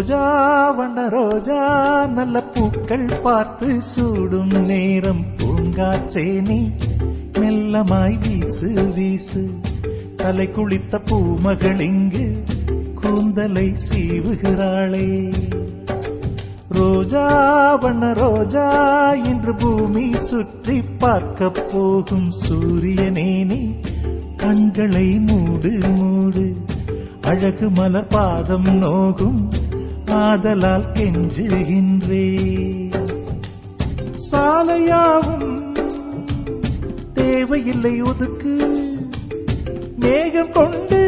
ரோஜா வண்ண ரோஜா நல்ல பூக்கள் பார்த்து சூடும் நேரம் பூங்காற்றேனே மெல்லமாய் வீசு வீசு தலை குளித்த பூமகள் இங்கு கூந்தலை சீவுகிறாளே. ரோஜா வண்ண ரோஜா இன்று பூமி சுற்றி பார்க்க போகும் சூரியனேனே கண்களை மூடு மூடு அழகு மலர் பாதம் நோகும் ஆதலால் கெஞ்சுகின்றே. சாலையாவும் தேவையில்லை ஒதுக்கு மேகம் கொண்டு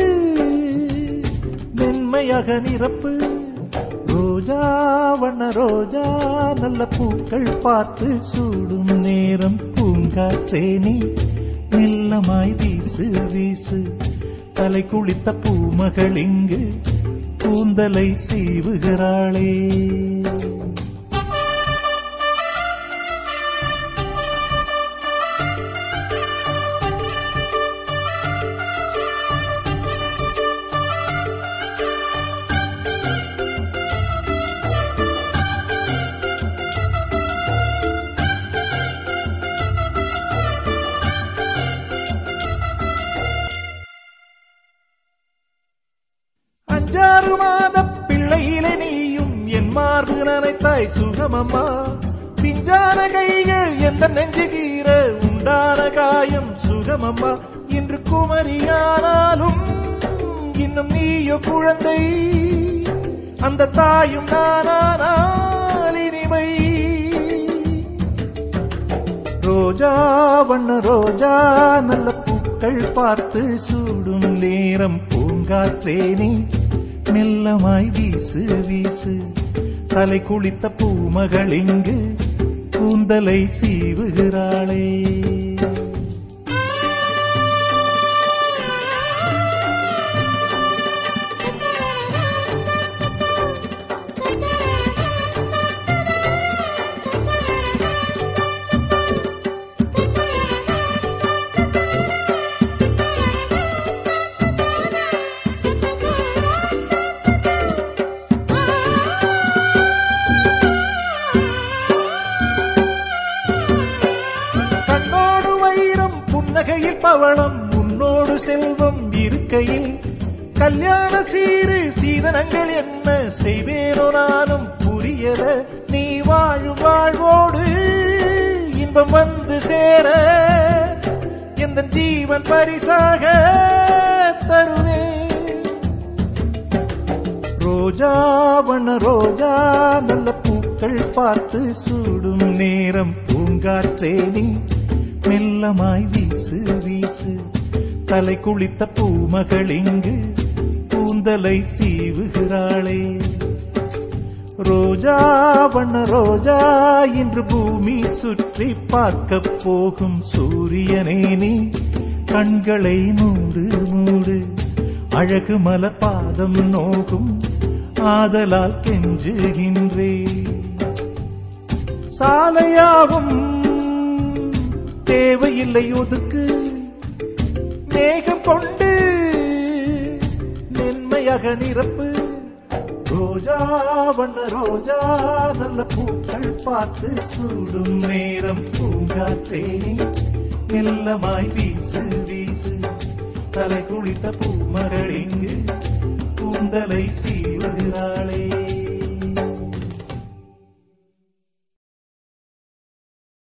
மென்மையாக நிரப்பு. ரோஜா வண்ண ரோஜா நல்ல பூக்கள் பார்த்து சூடும் நேரம் பூங்காற்றேனே மெல்லமாய் வீசு வீசு தலை குளித்த பூமகள் இங்கு கூந்தலை சீவுகிறாளே. அஞ்சாறு மாத பிள்ளையிலே நீயும் என் மார்பு நனைத்தாய் சுகமம்மா. பிஞ்சான கைகள் எந்த நெஞ்சுகீர உண்டான காயம் சுகமம்மா. இன்று குமரியானாலும் இன்னும் நீயோ குழந்தை அந்த தாயும் நானானால் இனிமை. ரோஜா வண்ண ரோஜா நல்ல பூக்கள் பார்த்து சூடும் நேரம் பூங்காற்றேனே மெல்லமாய் வீசு வீசு தலை குளித்த பூமகள் இங்கு கூந்தலை சீவுகிறாளே. பவளம் உன்னோடு செல்வம் இருக்கையில் கல்யாண சீரு சீதனங்கள் என்ன செய்வேனோ நானும் புரியல. நீ வாழும் வாழ்வோடு இன்பம் வந்து சேர எந்த ஜீவன் பரிசாக தருவேன். ரோஜா வண்ண ரோஜா நல்ல பூக்கள் பார்த்து சூடும் நேரம் பூங்காற்றேனே மெல்லமாய் வீசு வீசு தலை குளித்த பூமகள் இங்கு கூந்தலை சீவுகிறாளே. ரோஜா வண்ண ரோஜா இன்று பூமி சுற்றி பார்க்க போகும் சூரியனேனே கண்களை மூடு மூடு அழகு மலர் பாதம் நோகும் ஆதலால் கெஞ்சுகின்றே. சாலையாவும் தேவையில்லை ஒதுக்கு மேகம் கொண்டு மென்மையாக நிரப்பு. ரோஜா வண்ண ரோஜா நல்ல பூக்கள் பார்த்து சூடும் நேரம் பூங்காற்றேனே மெல்லமாய் வீசு வீசு தலை குளித்த பூமகள் இங்கு கூந்தலை சீவுகிறாளே.